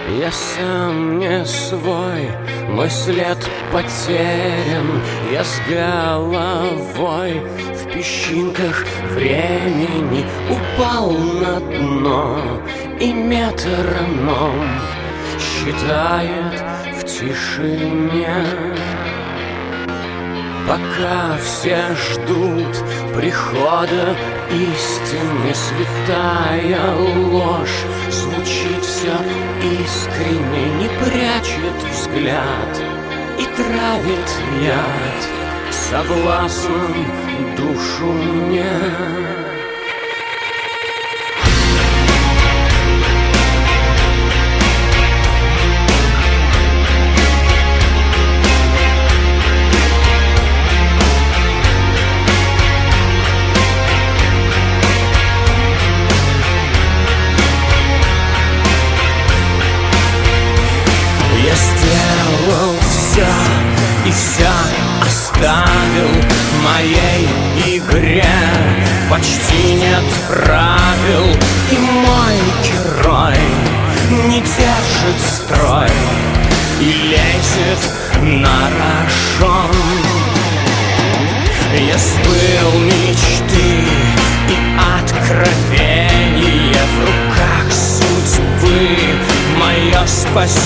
Я сам не свой, мой след потерян. Я с головой в песчинках времени упал на дно, и метроном считает в тишине. Пока все ждут прихода истины, святая ложь звучит все искренне, не прячет взгляд и травит яд соблазном душу мне. Я сделал все и все оставил в моей игре. Почти нет правил, и мой герой не держит строй и лезет на рожон. Я сбыл мечты и откровения, в руках судьбы мое спасение.